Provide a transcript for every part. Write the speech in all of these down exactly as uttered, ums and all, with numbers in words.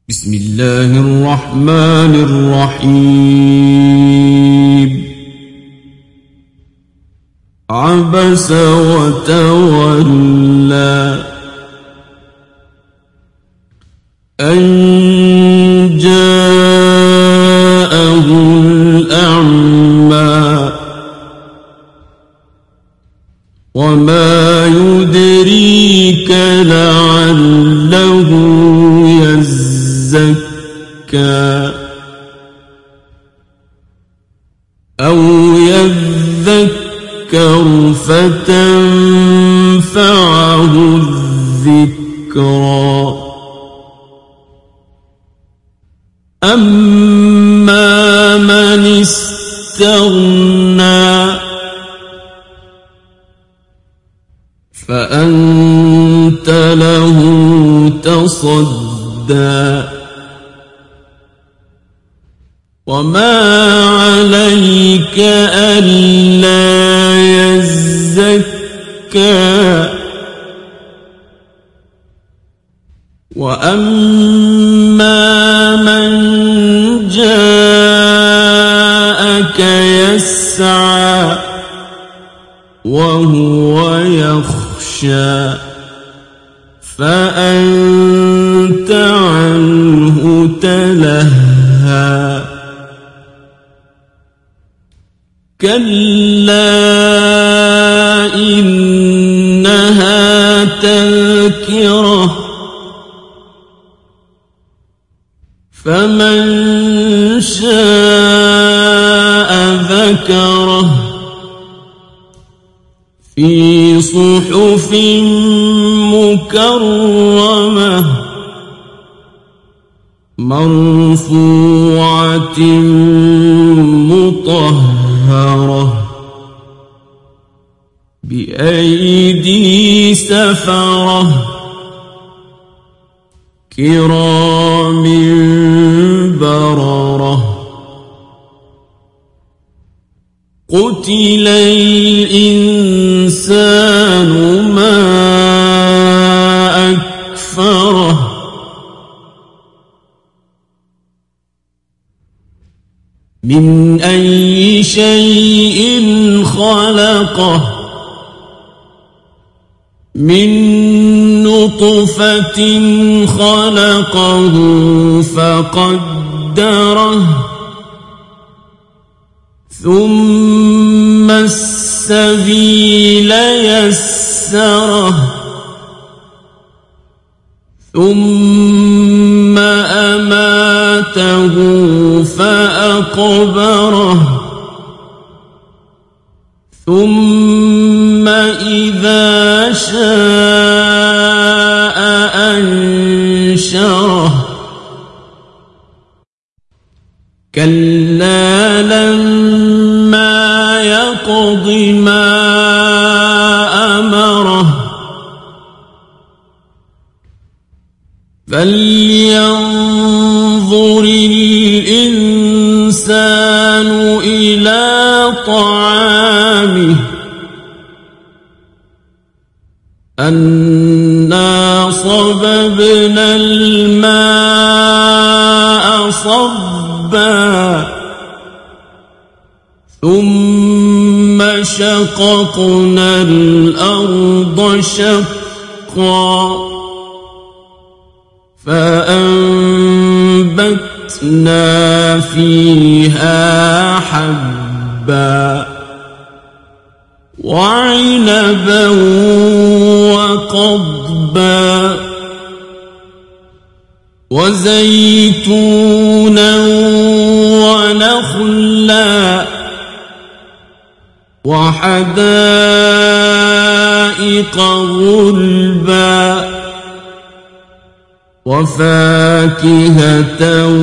بسم الله الرحمن الرحيم. عبس وتولى أن جاءه الأعمى وما يدريك لعله يزكى أو يذكر فتنفعه الذكرى. أما من استغنى فأنت له تصدى وما عليك ألا يزكى. وأما من جاءك يسعى وهو يخشى فأنت عنه تلهى. كلا إنها تذكرة فمن شاء ذكره في صحف مكرمة مرفوعة مطهرة بأيدي سفرة كرام بررة. قتل الإنسان ما أكفره من أي شيء خلقه من نطفة خلقه فقدره ثم السبيل يسره ثم أماته فأقبره ثم إذا شاء أنشره. كلا لما يقض ما أمره فلينظر الإنسان إلى طعامه أنا صببنا الماء صبا ثم شققنا الأرض شقا فأنبتنا فيها حبا وعنبا وقضبا وزيتونا ونخلا وحدائق غلبا وفاكهة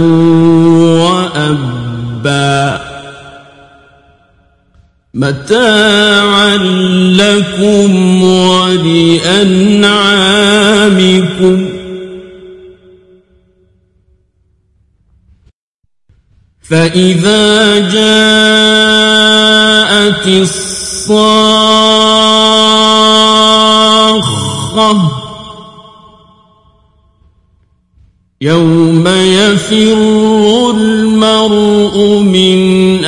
وأبا متاعا لكم ولأنعامكم. فإذا جاءت الصاخة يوم يفر المرء من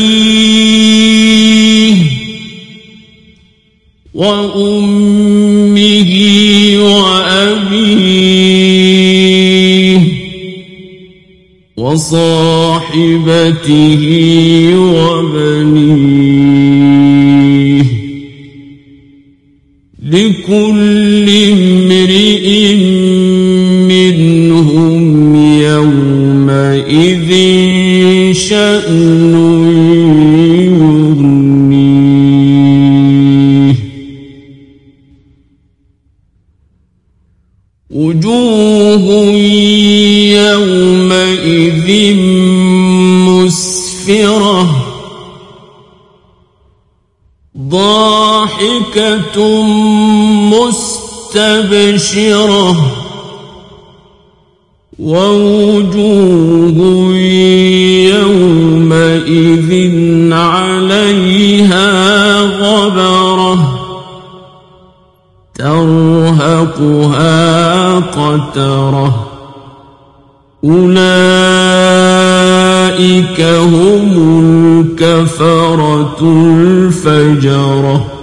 أخيه وأمه وأبيه وصاحبته وبنيه لكل امرئ منهم يومئذ شأن يغنيه وجوه يومئذ مسفرة ضاحكة مستبشرة ووجوه يومئذ عليها غبرة ترهقها قترة أولئك هم الكفرة الفجرة